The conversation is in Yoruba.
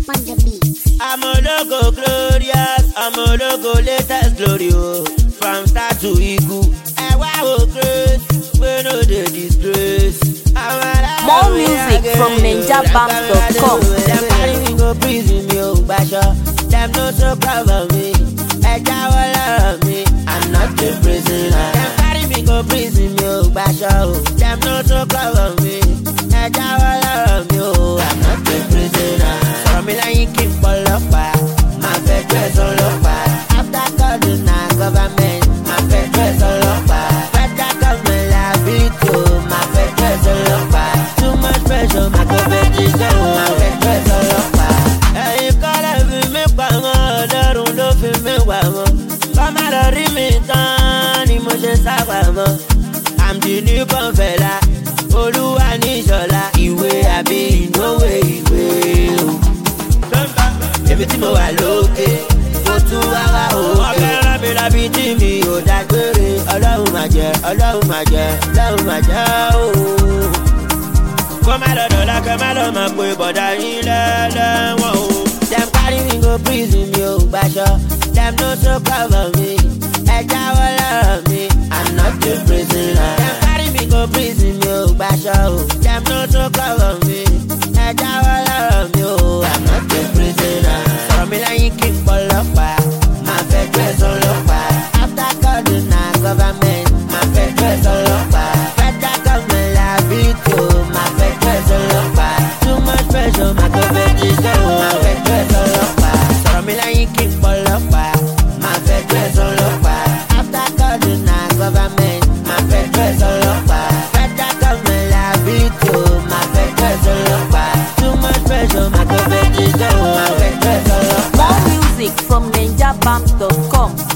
on the beat. I'm a logo glorious, I'm a logo latest glory. From start to eagle, I wow grace, we know the disgrace. More music from NinjaBank.com. Them carry me go prison, me oh basha. Them no so proud of me, I love me. I'm not a prisoner. Them carry me go prison, me oh basha. Them no so proud of me, I love me. Oh, I'm not a prisoner. From me like you keep all up, my bed dress all up. After God is not government, my bed dress all up. Better come and love it too, my bed dress all up. Too much pressure, my government is down, my bed dress all up. Hey, you call every me bang, the room don't feel me wang. Come out of me down, emotions are I'm the newborn fella, Oluwa ni Shola, ìwé àbí ìnáwó ìwé. Èmi tí mo wà lókè, mo tún wá wá òkè. Wọ́n fẹ́ràn mi lábí tí mi ò dágbére. Ọlọ́run máa jẹ́, Ọlọ́run máa jẹ́, Ọlọ́run máa jẹ́ ooo. Kó má lọ dọ̀la kẹ́ má lọ máa pe bọ̀dá yín lẹ́lẹ́wọ̀n o. Dem carry me go prison mi ò gbaṣọ. Dem no so cover me. Ẹ jáwọ́ lọ́rọ̀ mi, I'm not a prisoner. Dem carry me go prison mi ò gbaṣọ o. Dem no so cover me. Ẹ jáwọ́ lọ́rọ̀ mi o, I'm not a prisoner. Sọ̀rọ̀ mi lẹ́yìn kí n pọlọ́pàá, máa fẹ́ dress ọlọ́pàá. After God na government, máa fẹ́ dress ọlọ́pàá. Better government làbí tó, máa fẹ́ dress ọlọ́pàá. Too much pressure, máa government is down, máa fẹ́ dress ọlọ́pàá. Sọ̀rọ̀ mi lẹ́yìn kí n pọlọ́pàá, máa fẹ́ dress ọlọ́pàá. After God na government, máa fẹ́ dress ọlọ́pàá. Better government làbí tó, máa fẹ́ dress ọlọ́pàá. Too much pressure, máa government is down, máa fẹ́ dress ọlọ́pàá. More music from NinjaBank.com.